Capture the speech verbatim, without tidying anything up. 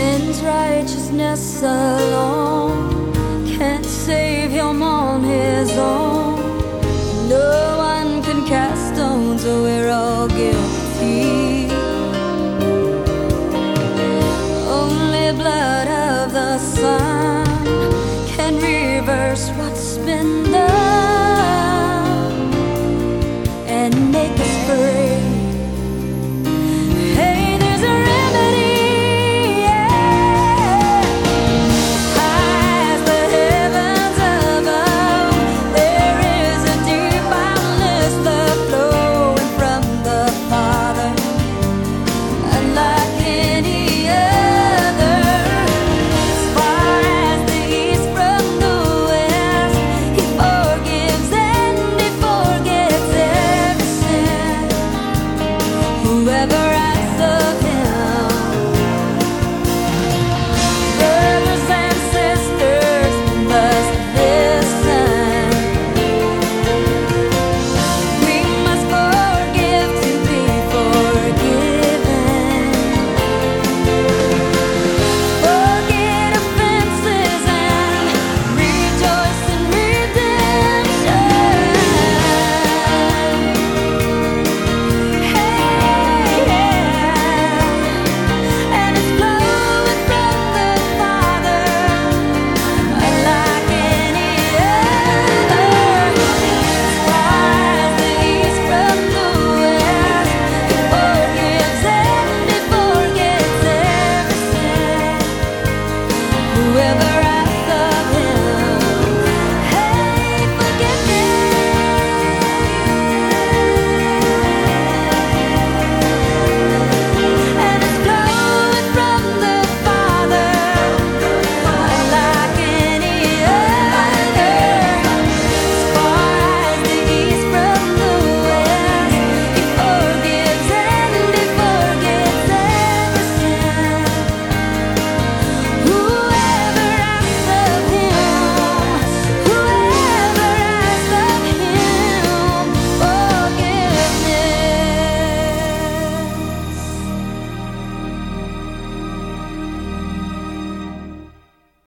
Men's righteousness alone can't save him on his own. No one can cast stones, so we're all guilty. Only blood of the Son can reverse what's been done and make us free. Hey, there's a remedy, yeah. High as the heavens above, there is a deep boundless love flowing from the Father, unlike any other. As far as the east from the west, He forgives and He forgets every sin. Whoever asks of Him, brothers and sisters must listen. We must forgive to be forgiven. Forget offenses and rejoice in redemption. Hey, yeah. And it's flowing from the Father, unlike any other. As far as the east from the west, He forgives and He forgets every sin. Whoever